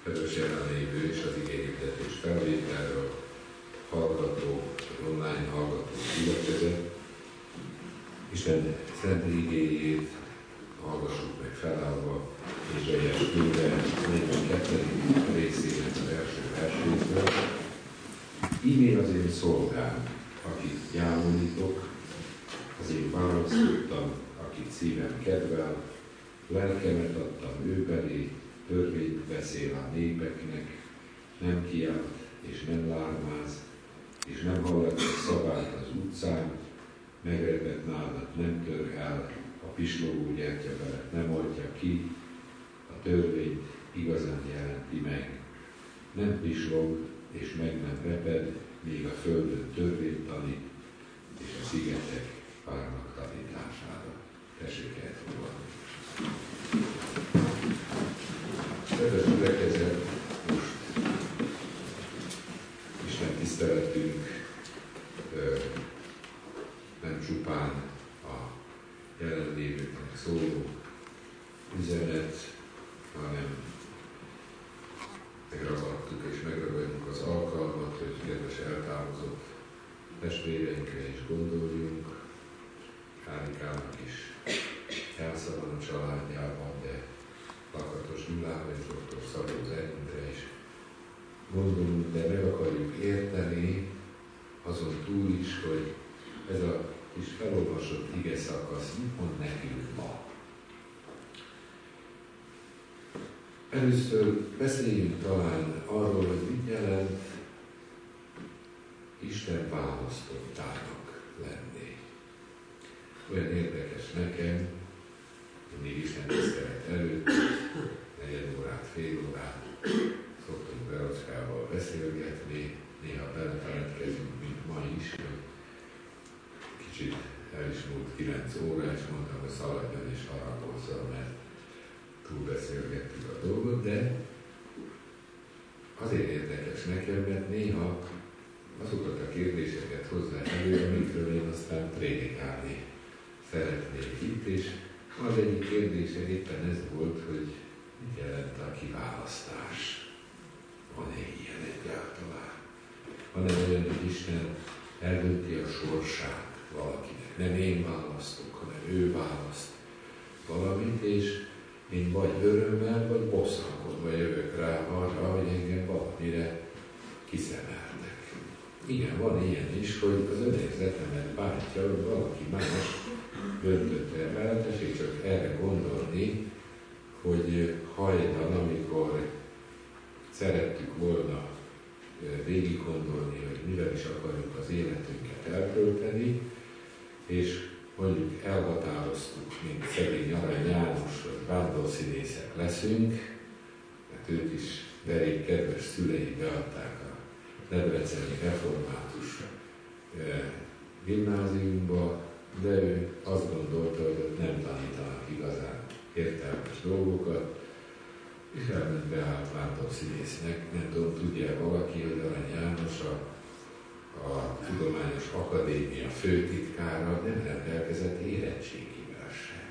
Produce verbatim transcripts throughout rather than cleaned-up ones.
Kedves jelenlévő és az igényhirdetés felvételről hallgató, online hallgató gyülekezet, Isten szent igéjét hallgassuk meg felállva, Ézsaiás könyve negyvenkettedik részének az első versétől. Íme az én szolgám, akit gyámolítok, az én választottam, akit szívem kedvel, lelkemet adtam ő belé, törvényt beszél a népeknek, nem kiált és nem lármáz, és nem hallatja szavát az utcán, megredett nádat nem tör el, a pislogó gyertyavelet nem oltja ki, a törvényt igazán jelenti meg. Nem pislog és meg nem reped, még a földön törvényt tanít, és a szigetek várnak tanítására. Tessék elfogadni. Kedves gyülekezet, most Isten tiszteletünk nem csupán a jelenlévőknek szóló üzenet, hanem megragadtuk és megragadjuk az alkalmat, hogy kedves eltávozott testvéreinkre is gondoljunk. Kárikának is elszalad a családjában, de Lakatos Gyulára és doktor Szabó Zerindre is gondolunk, de meg akarjuk érteni azon túl is, hogy ez a kis felolvasott ige szakasz mit mond nekünk ma. Először beszéljünk talán arról, hogy mit jelent Isten választottának lenni. Olyan érdekes nekem, mindig Isten tisztelet előtt, negyed órát, fél órát szoktunk Verocskával beszélgetni, néha belefeledkezünk, mint ma is, hogy kicsit el is múlt kilenc óra, és mondtam, hogy szaladjon és haragozzon, mert túlbeszélgettük a dolgot, de azért érdekes nekem, mert néha azokat a kérdéseket hozzá elő, amikről én aztán prédikálni szeretnék itt, és az egyik kérdése éppen ez volt, hogy mit jelent a kiválasztás. Van-e ilyen egyáltalán? Van-e olyan, hogy Isten eldönti a sorsát valakinek? Nem én választok, hanem ő választ valamit, és én vagy örömmel, vagy bosszankodva jövök rá arra, hogy engem valamire kiszemeltek. Igen, van ilyen is, hogy az önérzetemet bántja, hogy valaki más döntött el, tessék csak erre gondolni, hogy hajdan, amikor szerettük volna végig gondolni, hogy mivel is akarjuk az életünket elkölteni, és mondjuk elhatároztuk, mint szegény Arany János, hogy vándorszínészek leszünk, mert őt is derék kedves szülei beadták a debreceni református gimnáziumba, de ő azt gondolta, hogy ott nem tanítanak igazán értelmes dolgokat, és elment beállt vándorszínésznek. Nem tudom, tudja valaki, hogy Arany János a, a Tudományos Akadémia főtitkára nem rendelkezett érettségivel sem.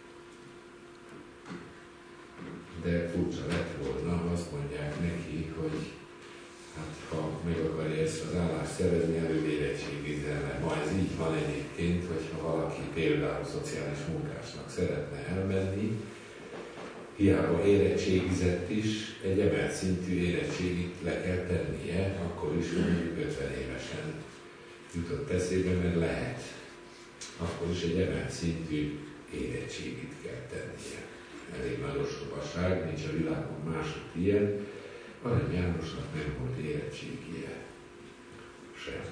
De furcsa lett volna, azt mondják neki, hogy hát ha meg akarja ezt az állást szerezni, előbb érettségizzel, mert ma ez így van egyébként, hogyha valaki például szociális munkásnak szeretne elmenni, hiába érettségizett is, egy emelt szintű érettségit le kell tennie, akkor is mondjuk ötven évesen jutott eszébe, mert lehet. Akkor is egy emelt szintű érettségit kell tennie. Elég nagy ostobaság, nincs a világon másod ilyen. Arany Jánosnak nem volt érettségie sem.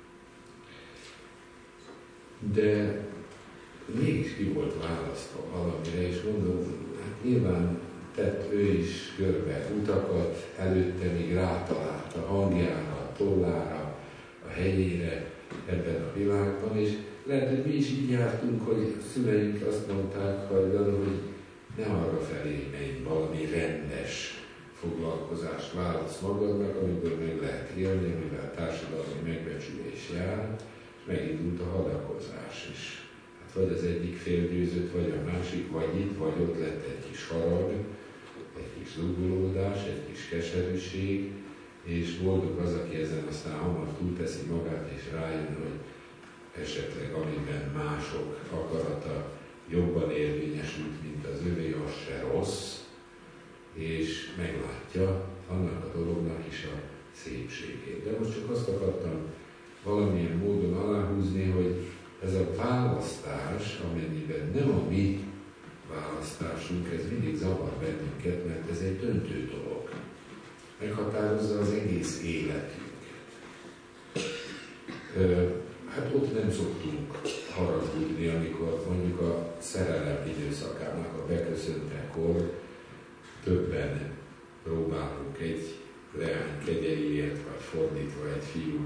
De mégis ki volt választva valamire, és mondom, hát nyilván tett ő is körbe utakat, előtte még rátalált a hangjára, a tollára, a helyére ebben a világban, és lehet, hogy mi is így jártunk, hogy a szüleink azt mondták hajdan, hogy ne arra felé menj, valami rendes foglalkozást válasz magadnak, amiből meg lehet élni, amivel társadalmi megbecsülés jár, és megindult a hadakozás is. Hát vagy az egyik fél győzött, vagy a másik, vagy itt, vagy ott lett egy kis harag, egy kis zúgolódás, egy kis keserűség, és boldog az, aki ezen aztán hamar túlteszi magát, és rájön, hogy esetleg amiben mások akarata jobban érvényesült, mint az övé, az se rossz, és meglátja annak a dolognak is a szépségét. De most csak azt akartam valamilyen módon aláhúzni, hogy ez a választás, amennyiben nem a mi választásunk, ez mindig zavar bennünket, mert ez egy döntő dolog. Meghatározza az egész életünket. Hát ott nem szoktunk haragudni, amikor mondjuk a szerelem időszakának a beköszöntekor többen próbálunk egy leány kegyeiért, vagy fordítva egy fiú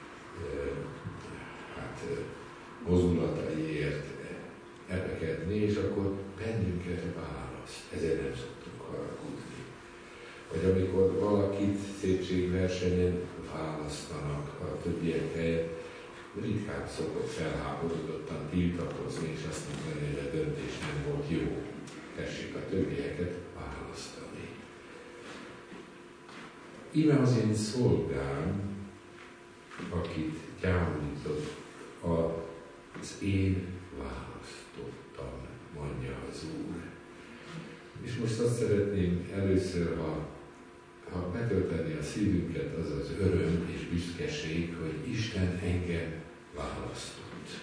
hát, mozulataiért epekedni, és akkor bennünk erre választ. Ezért nem szoktunk haragudni. Vagy amikor valakit szépségversenyen választanak a többiek helyett, ritkán szokott felháborodottan tiltakozni, és azt mondani, hogy a döntés nem volt jó. Tessék a többieket választani. Íme az én szolgám, akit gyámlított, az én választottam, mondja az Úr. És most azt szeretném először, ha, ha betölteni a szívünket, az az öröm és büszkeség, hogy Isten engem választott.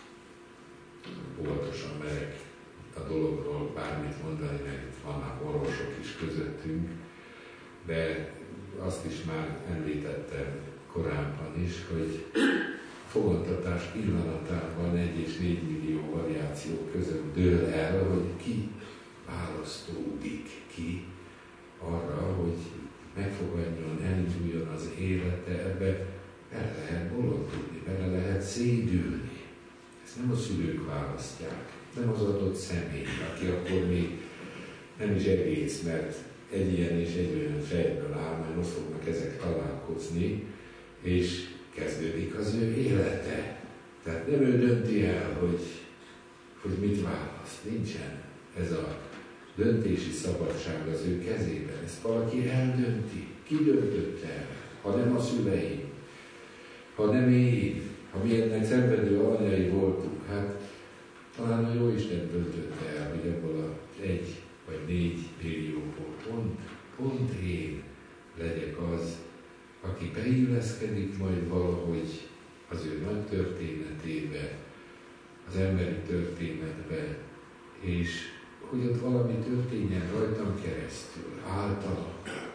Óvatosan merek a dologról bármit mondani, mert itt vannak orvosok is közöttünk, de azt is már említettem korábban is, hogy fogantatás pillanatában egy és négy millió variáció között dől el, hogy ki választódik ki arra, hogy megfogadjon, elinduljon az élete, ebbe bele lehet bolondulni, bele lehet szédülni. Ezt nem a szülők választják, nem az adott személy, aki akkor még nem is egész, mert egy ilyen és egy olyan fejből áll, majd most fognak ezek találkozni, és kezdődik az ő élete. Tehát nem ő dönti el, hogy, hogy mit választ. Nincsen ez a döntési szabadság az ő kezében. Ezt valaki eldönti. Ki döntötte el? Ha nem a szüleim, ha nem én, ha mi ennek szenvedő alanyai voltunk, hát talán a Jóisten döntötte el, hogy abból a egy vagy négy millióból pont, pont én legyek az, aki beilleszkedik majd valahogy az ő nagy történetébe, az emberi történetbe, és hogy ott valami történjen rajtam keresztül, általam.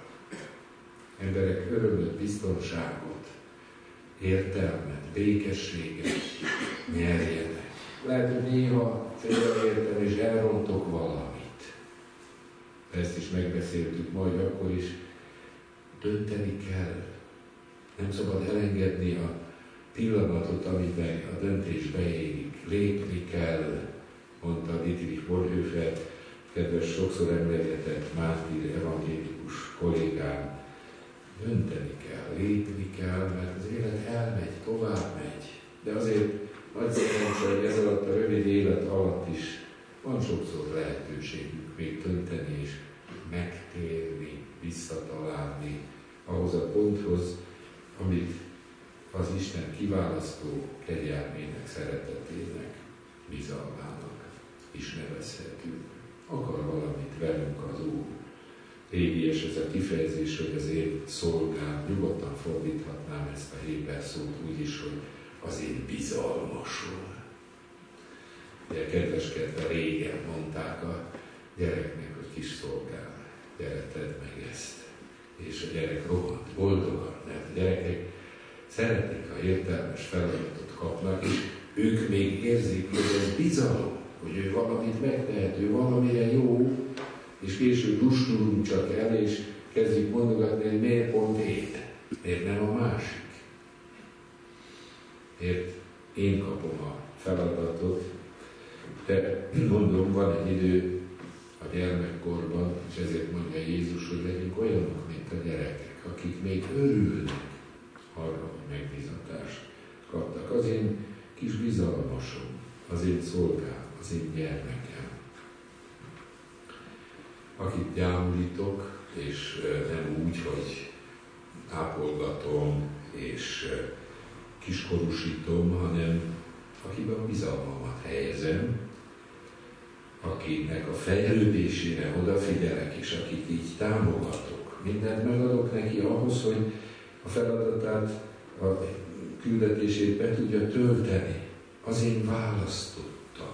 Emberek örömöt, biztonságot, értelmet, békességet nyerjenek. Lehet, hogy néha félreértem és elrontok valamit. Ezt is megbeszéltük majd akkor is. Dönteni kell. Nem szabad elengedni a pillanatot, amiben a döntés beérik. Lépni kell, mondta Dietrich Bonhoeffer, kedves, sokszor emlegetett mártír evangélikus kollégám. Dönteni kell, lépni kell, mert az élet elmegy, tovább megy. De azért nagy szerencsé, hogy ez alatt a rövid élet alatt is van sokszor lehetőségünk még dönteni és megtérni, visszatalálni ahhoz a ponthoz, amit az Isten kiválasztó kegyelmének, szeretetének, bizalmának is nevezhetünk. Akar valamit velünk az Úr. Régies ez a kifejezés, hogy az én szolgám, nyugodtan fordíthatnám ezt a héber szót úgy is, hogy az én bizalmasom. Ugye kedveskedve régen mondták a gyereknek, hogy kis szolgám, gyere, tedd meg ezt. És a gyerek rohant, boldogan, mert a gyerekek szeretik, ha értelmes feladatot kapnak, és ők még érzik, hogy ez bizalom, hogy ő valamit megtehet, ő valamire jó, és később dusnulunk csak el, és kezdjük mondogatni, hogy miért pont én, miért nem a másik. Miért én kapom a feladatot, de mondom, van egy idő a gyermekkorban, és ezért mondja Jézus, hogy legyünk olyanok, mint a gyerekek, akik még örülnek arra, hogy megbízatást kaptak. Az én kis bizalmasom, az én szolgám, az én gyermekem. akit gyámlítok, és nem úgy, hogy ápolgatom és kiskorúsítom, hanem akiben a bizalmamat helyezem, akinek a fejlődésére odafigyelek, és akit így támogatok. Mindent megadok neki ahhoz, hogy a feladatát, a küldetését be tudja tölteni. Az én választottam.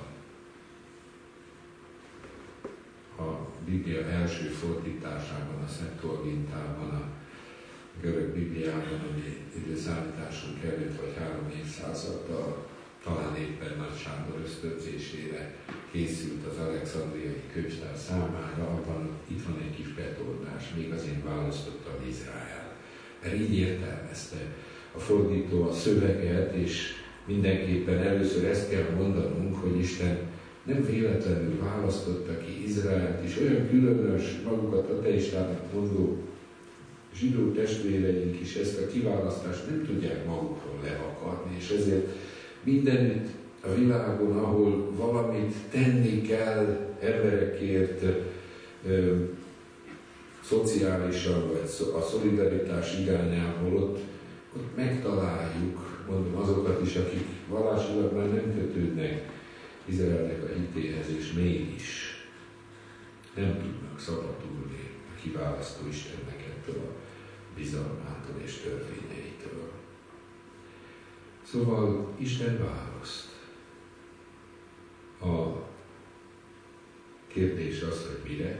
A Biblia első fordításában, a Septuagintában, a görög Bibliában, ami időszámításunk előtt vagy három évszázaddal, talán éppen Nagy Sándor ösztönzésére készült az alexandriai könyvtár számára, abban itt van egy kis betoldás, még az én választottam Izrael. Mert így értelmezte a fordító a szöveget, és mindenképpen először ezt kell mondanunk, hogy Isten nem véletlenül választotta ki Izraelt, és olyan különös, magukat ateistának mondó zsidó testvéreink is ezt a kiválasztást nem tudják magukról levakarni, és ezért mindenütt a világon, ahol valamit tenni kell emberekért, ö, szociálisan, vagy a szolidaritás irányából, ott, ott megtaláljuk, mondom, azokat is, akik vallásilag már nem kötődnek Izraelnek a hitéhez, és mégis nem tudnak szabadulni a kiválasztó Istennek ettől a bizalmától és törvényeitől. Szóval Isten választ. A kérdés az, hogy mire,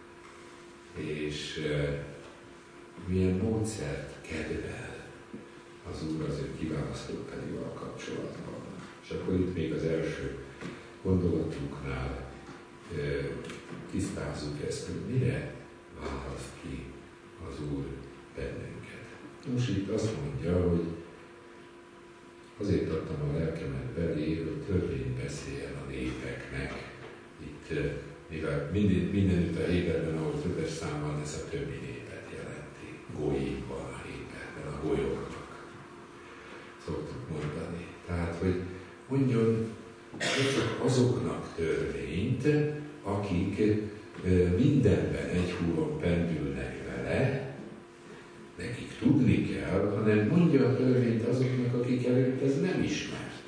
és e, milyen módszert kedvel az Úr az ő kiválasztókaival kapcsolatban. És akkor itt még az első gondolatunknál e, tisztázzuk ezt, hogy mire választ ki az Úr bennünket. Most itt azt mondja, hogy azért adtam a lelkemet belé, hogy törvény beszéljen a népeknek. Itt, mivel minden, mindenütt a Héberben, ahol többes szám van, ez a többi népet jelenti. Gói van a Héberben, a golyóknak szoktuk mondani. Tehát, hogy mondjon csak azoknak törvényt, akik mindenben egy húron pendülnek vele, nekik tudni kell, hanem mondja a törvényt azoknak, akik előtt ez nem ismert.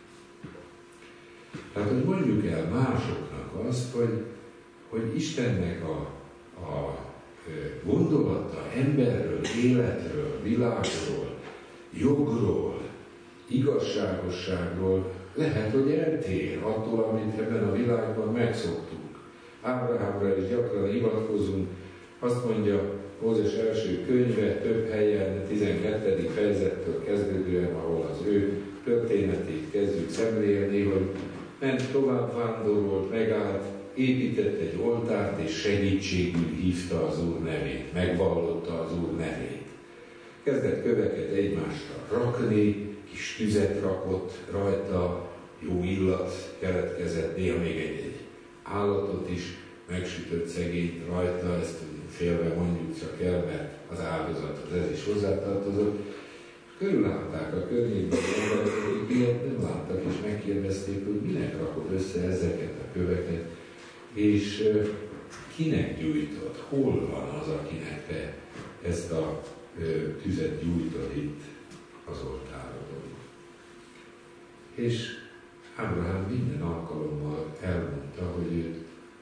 Tehát, hogy mondjuk el másoknak azt, hogy, hogy Istennek a, a gondolata emberről, életről, világról, jogról, igazságosságról lehet, hogy eltér attól, amit ebben a világban megszoktunk. Ábrahámra is gyakran hivatkozunk, azt mondja Mózes első könyve, több helyen, tizenkettedik fejezettől kezdődően, ahol az ő történetét kezdjük szemlélni, hogy ment tovább, vándorolt, megállt, épített egy oltárt, és segítségül hívta az Úr nevét, megvallotta az Úr nevét. Kezdett köveket egymásra rakni, kis tüzet rakott rajta, jó illat keletkezett, néha még egy-egy állatot is megsütött szegény rajta, ezt félve mondjuk csak el, mert az áldozathoz ez is hozzátartozott. Körülállták a környékben az emberek, akik ilyet nem láttak, és megkérdezték, hogy minek rakod össze ezeket a köveket, és kinek gyújtod, hol van az, akinek te ezt a tüzet gyújtod itt az oltárodon. És Ábrahám minden alkalommal elmondta, hogy őt,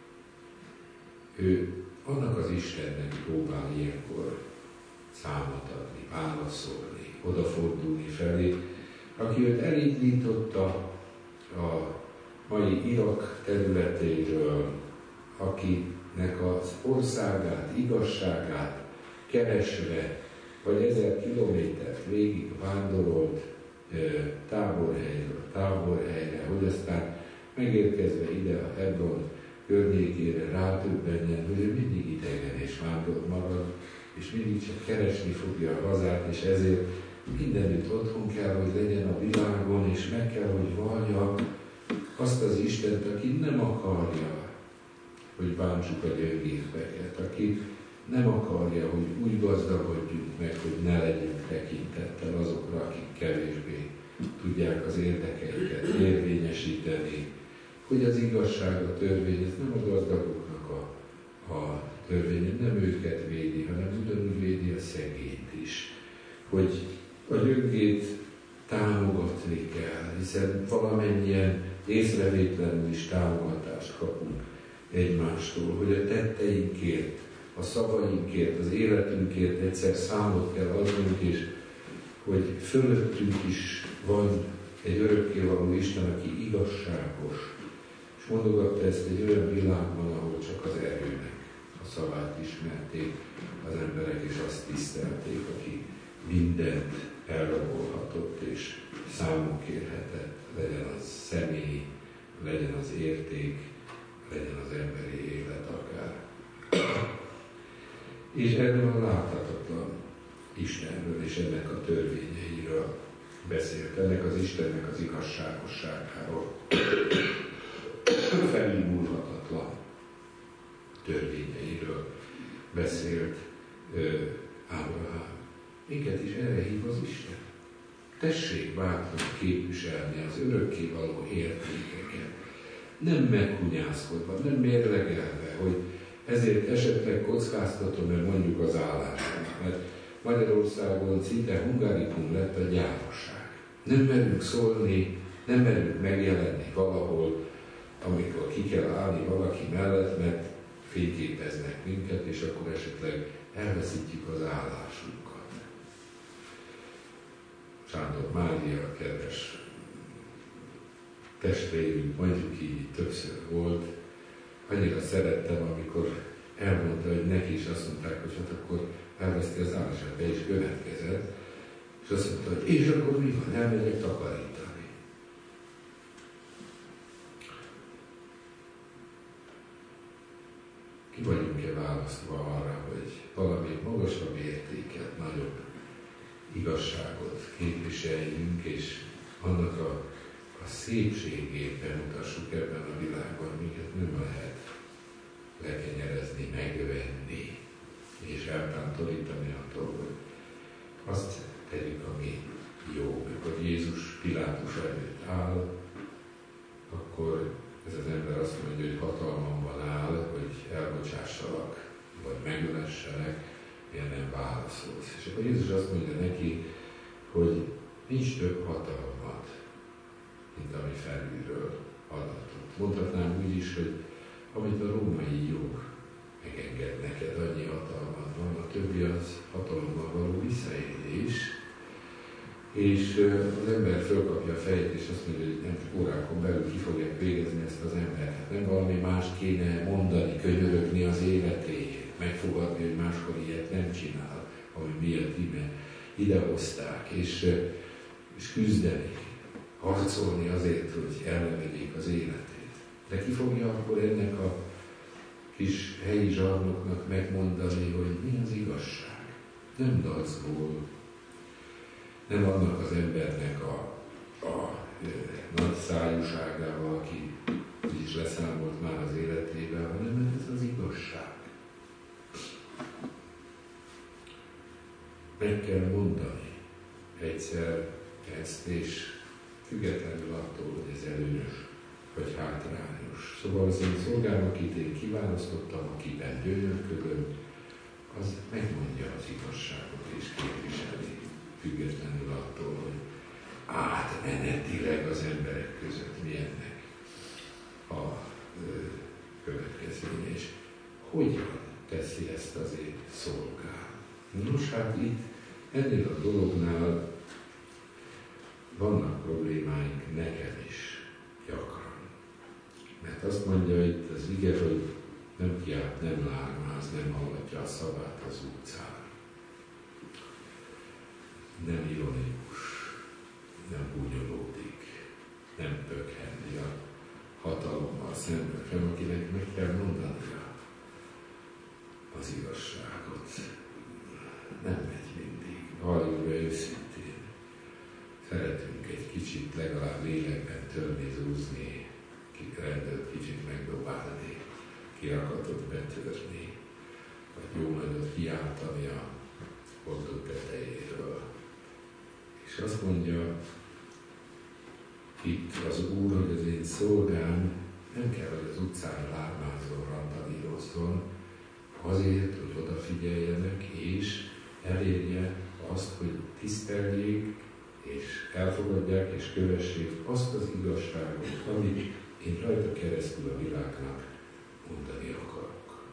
ő annak az Istennek próbál ilyenkor számot adni, válaszolni, odafordulni felé, aki őt elindította a mai Irak területéről, akinek az országát, igazságát keresve, vagy ezer kilométert végig vándorolt táborhelyről táborhelyre, hogy aztán megérkezve ide a Hebron környékére rátöbbenjen, hogy ő mindig idegen és vándor marad, és mindig csak keresni fogja a hazát, és ezért mindenütt otthon kell, hogy legyen a világon, és meg kell, hogy vallja azt az Istent, aki nem akarja, hogy bántsuk a gyöngébbeket, aki nem akarja, hogy úgy gazdagodjunk meg, hogy ne legyünk tekintettel azokra, akik kevésbé tudják az érdekeiket érvényesíteni, hogy az igazság, a törvény, ez nem a gazdagoknak a, a törvény nem őket védi, hanem ugyanúgy védi a szegényt is. Hogy a gyöngét támogatni kell, hiszen valamennyien észrevétlenül is támogatást kapunk egymástól, hogy a tetteinkért, a szavainkért, az életünkért egyszer számot kell adnunk, és hogy fölöttünk is van egy örökkévaló Isten, aki igazságos. És mondogatta ezt egy olyan világban, ahol csak az erőnek a szavát ismerték az emberek, és azt tisztelték, aki mindent elrabolhatott, és számon kérhetett, legyen az személy, legyen az érték, legyen az emberi élet akár. És erről a láthatatlan Istenről és ennek a törvényeiről beszélt, ennek az Istennek az igazságosságáról, felülmúlhatatlan törvényeiről beszélt Ábrahám. Minket is erre hív az Isten. Tessék bátran képviselni az örökkévaló értékeket. Nem meghunyászkodva, nem mérlegelve, hogy ezért esetleg kockáztatom, mert mondjuk az állásomat. Mert Magyarországon szinte hungarikum lett a gyávaság. Nem merünk szólni, nem merünk megjelenni valahol, amikor ki kell állni valaki mellett, mert fényképeznek minket, és akkor esetleg elveszítjük az állásunkat. Sándor Mária, kedves testvérünk, mondjuk így többször volt, annyira szerettem, amikor elmondta, hogy neki is azt mondták, hogy hát akkor elveszti az állását, be is következett, és azt mondta, hogy és akkor mi van, elmegyek takarítani. Ki vagyunk-e választva arra, hogy valami magasabb értéket, nagyobb igazságot képviseljünk, és annak a, a szépségét bemutassuk ebben a világban, minket nem lehet lekenyerezni, megvenni, és eltántorítani attól, hogy azt tegyük, ami jó. Amikor Jézus Pilátus előtt áll, akkor ez az ember azt mondja, hogy hatalmamban áll, hogy elbocsássalak, vagy megölesselek, miért nem válaszolsz. És akkor Jézus azt mondja neki, hogy nincs több hatalmat, mint ami felülről adatott. Mondhatnám úgy is, hogy amit a római jog megenged neked, annyi hatalmad van, a többi az hatalommal való visszaélés, és az ember fölkapja a fejét, és azt mondja, hogy nem órákon belül ki fogják végezni ezt az embert. Hát nem valami mást kéne mondani, könyörögni az életéért, megfogadni, hogy máskor ilyet nem csinál, ami miatt ide, idehozták, és, és küzdeni, harcolni azért, hogy elvegyék az életét. De ki fogja akkor ennek a kis helyi zsarnoknak megmondani, hogy mi az igazság? Nem dacból, nem annak az embernek a, a, a nagy szájúságával, aki úgyis leszámolt már az életével, hanem ez az igazság. Meg kell mondani egyszer ezt, és függetlenül attól, hogy ez előnyös vagy hátrányos. Szóval az én szolgám, akit én kiválasztottam, akiben gyönyörködöm, az megmondja az igazságot és képviseli, függetlenül attól, hogy átmenetileg az emberek között milyennek a ö, következménye, és hogyan teszi ezt az én szolgám. Nos, hát itt ennél a dolognál vannak problémáink nekem is gyakran. Mert azt mondja itt az ige, hogy nem kiált, nem lármáz, nem hallatja a szavát az utcán. Nem ironikus, nem búnyolódik, nem pökhendi a hatalommal szemben, hanem akinek meg kell mondania az igazságot. Nem megy mindig. Halljuk be őszintén. Szeretünk egy kicsit legalább lélekben törni, zúzni, rendőrt kicsit megdobálni, kirakatot betörni, vagy jó nagyot kiáltani a hozott tetejéről. És azt mondja itt az Úr, hogy az én szolgám nem kell, hogy az utcán lármázon, randanírozzon, azért, hogy odafigyeljenek, és elérje azt, hogy tiszteljék, és elfogadják, és kövessék azt az igazságot, amit én rajta keresztül a világnak mondani akarok.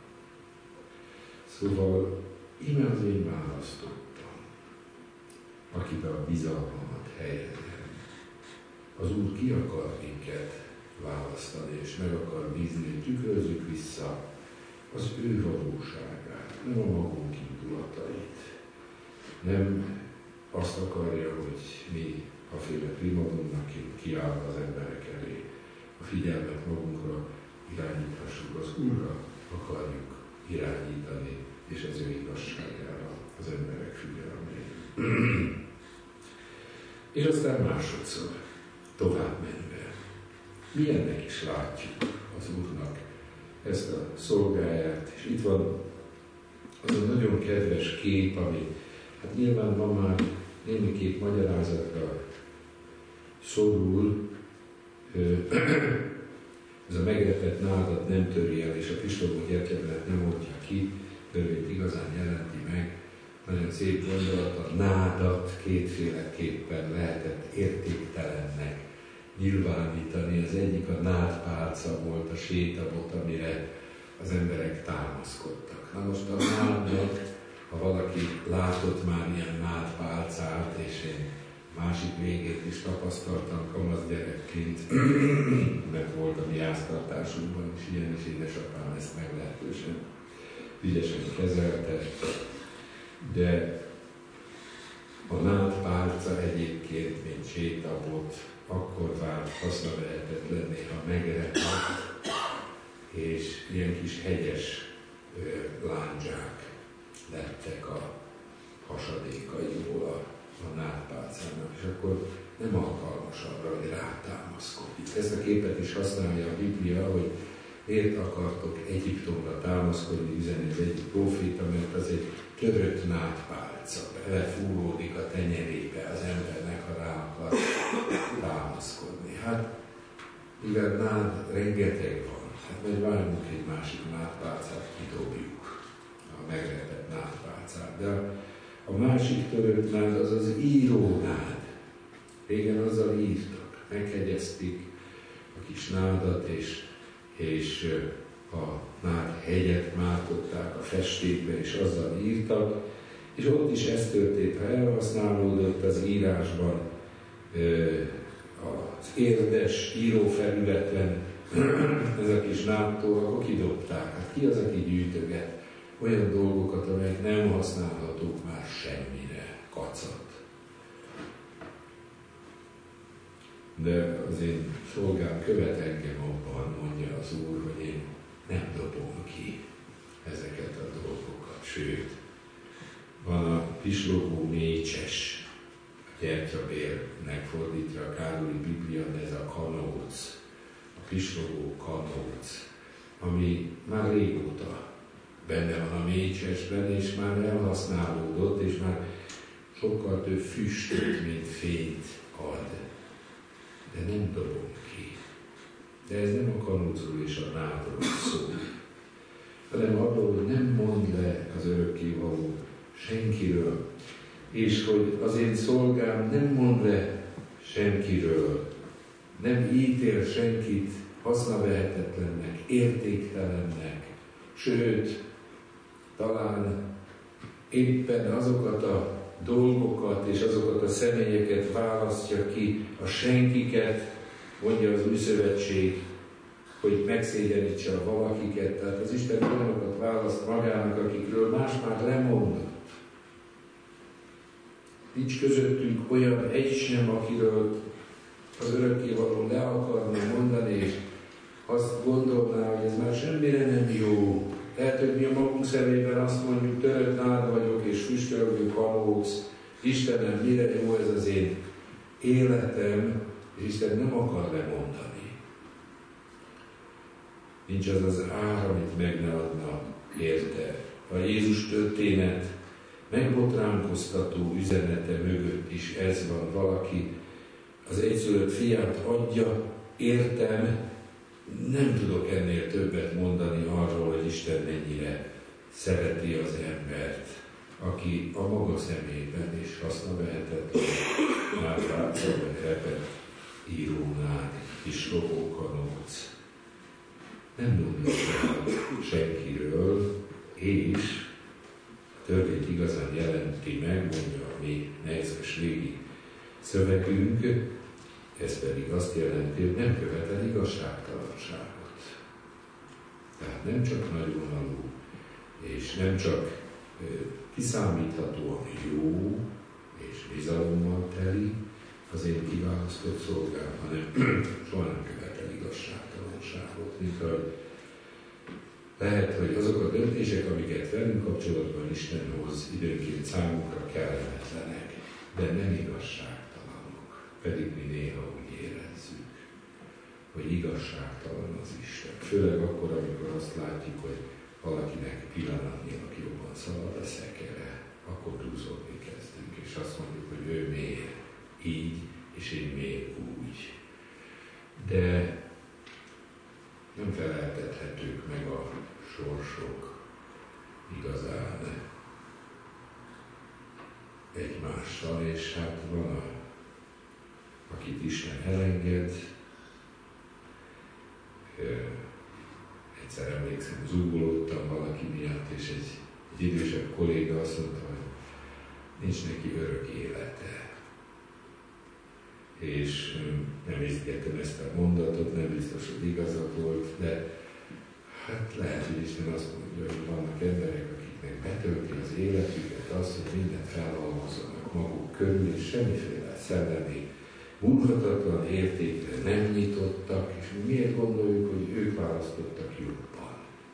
Szóval íme az én választottam, akibe a bizalmamat helyezem. Az Úr ki akar minket választani, és meg akar bízni, hogy tükrözzük vissza az ő valóságát, nem a magunk indulatait. Nem azt akarja, hogy mi aféle primadonnaként kiállva az emberek elé a figyelmet magunkra irányíthassuk, az Úrra akarjuk irányítani, és az ő igazságára az emberek figyelmét. És aztán másodszor, tovább menve, milyennek is látjuk az Úrnak ezt a szolgáját, és itt van az a nagyon kedves kép, ami hát nyilván ma már némiképp magyarázatra szorul. Ez a megrepett nádat nem töri el, és a pislogó gyertyabelet nem oldja ki, törvényt igazán jelenti meg. Nagyon szép gondolat, a nádat kétféleképpen lehetett értéktelennek nyilvánítani. Az egyik a nádpálca volt, a sétabot, amire az emberek támaszkodtak. Na most a nádat, ha valaki látott már ilyen nádpálcát, és én másik végét is tapasztaltam kamasz gyerekként, mert volt a mi háztartásunkban is ilyen, és édesapám ezt meglehetősen ügyesen kezelte. De a nádpálca egyébként, mint sétabot, akkor vált hasznavehetetlenné, ha megrepett, és ilyen kis hegyes ö, lándzsák lettek a hasadékaiból a, a nádpálcának, és akkor nem alkalmas arra, hogy rátámaszkodik. Ezt a képet is használja a Biblia, hogy miért akartok Egyiptomra támaszkodni, üzeni az egyik próféta, mert az egy törött nádpálca, belefúródik a tenyerébe az embernek, ha rá akar támaszkodni. Hát, mivel nád rengeteg van, hát majd várjunk egy másik nádpálcát, kidobjuk a megrepett nádpálcát. De a, a másik törött nád az az írónád. Régen azzal írtak, meghegyezték a kis nádat, és, és a nád hegyet mártották a festékbe, és azzal írtak, és ott is ez történt, ha elhasználódott az írásban az érdes írófelületen ez a kis nádtól, akkor kidobták. Hát ki az, aki gyűjtöget olyan dolgokat, amelyek nem használhatók már semmire, kacat. De az én szolgám követ engem abban, mondja az Úr, hogy én nem dobom ki ezeket a dolgokat. Sőt, van a pislogó mécses, a gyertyabélnek fordítja a Károli Biblia, ez a kanóc, a pislogó kanóc, ami már régóta benne van a mécsesben, és már elhasználódott, és már sokkal több füstöt, mint fényt ad. De nem dobom ki. De ez nem a kanócról és a nádról szól, hanem arról, hogy nem mond le az örökkévaló senkiről, és hogy az én szolgám nem mond le senkiről, nem ítél senkit hasznavehetetlennek, értéktelennek, sőt, talán éppen azokat a dolgokat és azokat a személyeket választja ki, a senkiket, mondja az Új Szövetség, hogy megszégyenítse a valakiket. Tehát az Isten olyanokat választ magának, akikről más már lemondott. Nincs közöttünk olyan egy sem, akiről az örökkévaló le akarna mondani, és azt gondolná, hogy ez már semmire nem jó. Lehet, hogy mi a magunk szemében azt mondjuk, törött nád vagyok, és füstölgő kanóc, Istenem, mire jó ez az én életem, és Isten nem akar lemondani. Nincs az az ár, amit meg ne adna érte. A Jézus történet megbotránkoztató üzenete mögött is ez van. Valaki az egyszülött fiát adja, értem, nem tudok ennél többet mondani arról, hogy Isten mennyire szereti az embert, aki a maga szemében is hasznavehetetlen, átlátszó vagy repet írónád, kis robókanóc. Nem mondjuk el senkiről, és a törvényt igazán jelenti meg, mondja a mi nehezes régi szövegünk, ez pedig azt jelenti, hogy nem követel igazságtalanságot. Tehát nem csak nagyvonalú, és nem csak kiszámíthatóan jó és bizalommal teli az én kiválasztott szolgám, hanem soha nem követel igazságtalanságot. Mint ahogy lehet, hogy azok a döntések, amiket velünk kapcsolatban Isten hoz, időnként számunkra kellemetlenek, de nem igazságtalanok, pedig mi néha úgy érezzük, hogy igazságtalan az Isten. Főleg akkor, amikor azt látjuk, hogy valakinek pillanatnyilag jobban szalad a szekere, akkor túlzódni kezdünk, és azt mondjuk, hogy ő miért így, és én miért úgy. De nem feleltethetők meg a sorsok igazán egymással, és hát van, a, akit Isten elenged. Egyszer emlékszem, zúgolódtam valaki miatt, és egy, egy idősebb kolléga azt mondta, hogy nincs neki örök élete. És nem izgettem ezt a mondatot, nem biztos, hogy igazat volt, de hát lehet, hogy Isten azt mondja, hogy vannak emberek, akiknek betölti az életüket az, hogy mindent felhalmozzanak maguk körül, és semmiféle szellemi múlhatatlan értékre nem nyitottak, és miért gondoljuk, hogy ők választottak jobban.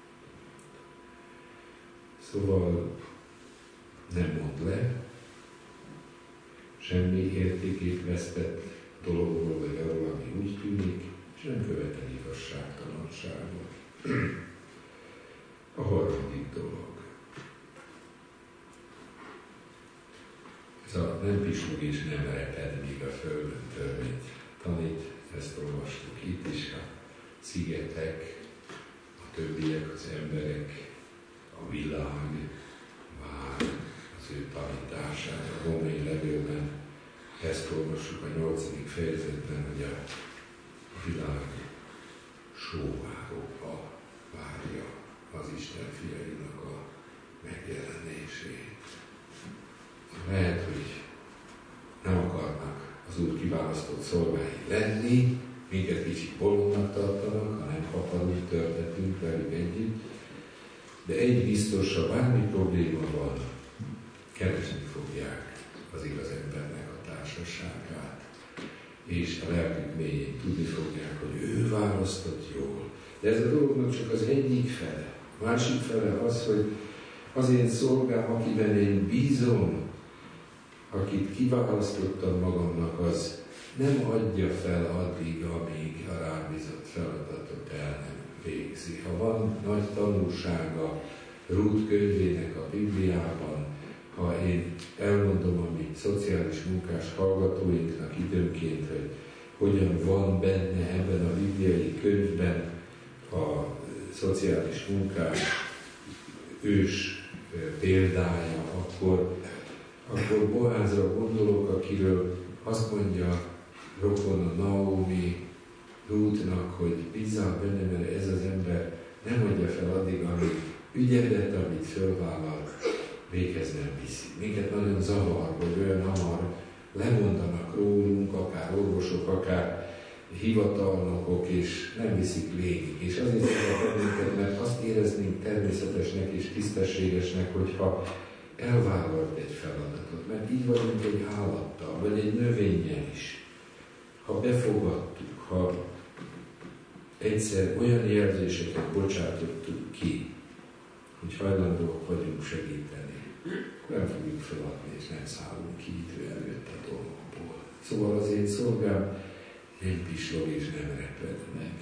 Szóval nem mond le, semmi értékét vesztett dologról, vagy arról, ami úgy tűnik, és nem követel igazságtalanságot. A harmadik dolog. Ez a nem pislog és nem reped, míg a földön törvényt tanít, ezt olvastuk itt is, a szigetek, a többiek, az emberek, a világ vár az ő tanítására. A római levélben ezt olvassuk a nyolcadik fejezetben, hogy a világ sóvárokba várja az Isten fiainak a megjelenését. Lehet, hogy nem akarnak az Úr kiválasztott szolgái lenni, minket kicsit bolondnak tartanak, ha nem kaparunk, törtetünk velük együtt, de egy biztos, ha bármi probléma van, keresni fogják az igaz embernek a társaságát, és a lelkük mélyén tudni fogják, hogy ő választott jól. De ez a dolognak csak az egyik fele. A másik fele az, hogy az én szolgám, akiben én bízom, akit kiválasztottam magamnak, az nem adja fel addig, amíg a rábízott feladatot el nem végzi. Ha van nagy tanulsága Rút könyvének a Bibliában, ha én elmondom a mi szociális munkás hallgatóinknak időnként, hogy hogyan van benne ebben a bibliai könyvben a szociális munkás ős példája, akkor, akkor Boázra gondolok, akiről azt mondja rokona Naomi Rútnak, hogy bízzál benne, mert ez az ember nem adja fel addig, amíg ügyedet, amit fölvállal, véghez nem viszi. Minket nagyon zavar, hogy olyan hamar lemondanak rólunk, akár orvosok, akár hivatalnokok, és nem viszik végig. És azért zavar minket, mert azt éreznénk természetesnek és tisztességesnek, hogyha elvállalt egy feladatot. Mert így vagyunk egy állattal, vagy egy növényen is. Ha befogadtuk, ha egyszer olyan jelzéseket bocsátottuk ki, hogy hajlandóak vagyunk segíteni, akkor nem fogjuk feladni, és nem szállunk ki idő előtt a dolgokból. Szóval az én szolgám nem pislog és nem reped meg,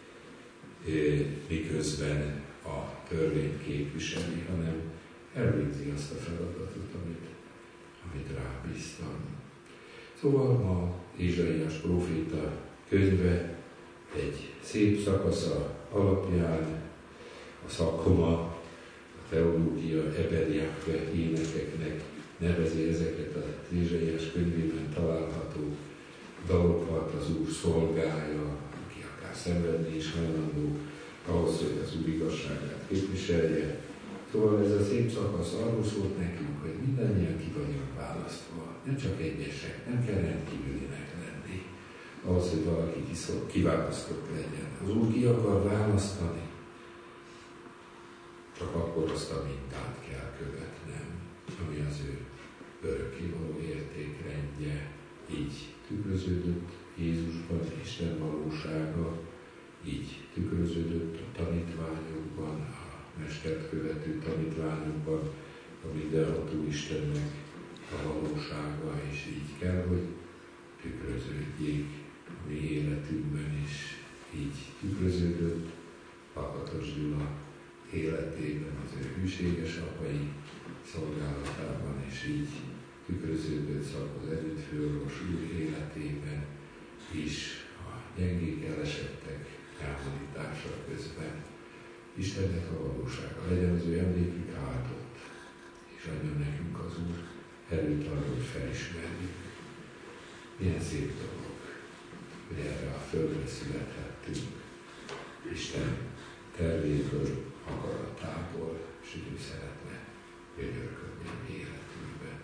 miközben a törvényt képviseli, hanem elvégzi azt a feladatot, amit, amit rábíztam. Szóval ma Ézsaiás próféta könyve egy szép szakasza alapján a szakoma, a teológia eberiakve énekeknek nevezi ezeket a Ézsaiás könyvében található dalokat, az Úr szolgája, aki akár szenvedni is hajlandó, ahhoz, hogy az Úr igazságát képviselje. Szóval ez a szép szakasz arról szólt nekünk, hogy mindannyian ki vagyunk választva, nem csak egyesek, nem kell rendkívülinek lenni, ahhoz, hogy valaki kiválasztott legyen. Az Úr ki akar választani, csak akkor azt a mintát kell követnem, ami az ő örökkévaló értékrendje, így tükröződött Jézusban, Isten valósága, így tükröződött a tanítványokban, a mestert követő tanítványokban, a mindenható Istennek a valósága, és így kell, hogy tükröződjék a mi életünkben is. Így tükröződött Lakatos Gyula életében, az ő hűséges apai szolgálatában, és így tükröződött Szabó Erőtfőorvos úr életében is a gyengék elesettek elmonítása közben. Istennek a valósága legyen az ő emlékük áldott, és adjon nekünk az Úr erőt arra, hogy felismerjük. Milyen szép dolog, hogy erre a földre születhettünk. Isten tervéből, akaratából, és ő szeretne gyönyörködni a mi életünkben.